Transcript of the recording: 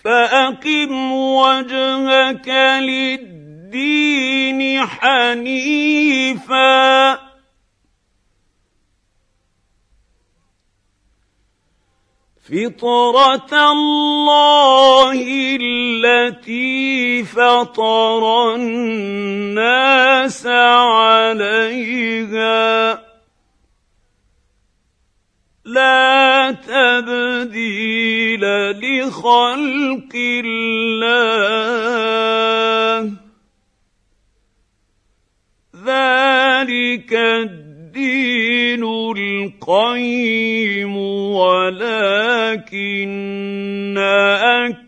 فأقم وجهك للدين حنيفا فطرة الله التي فطر الناس عليها لا تبديل لخلق الله ذلك الدين القيم ولكن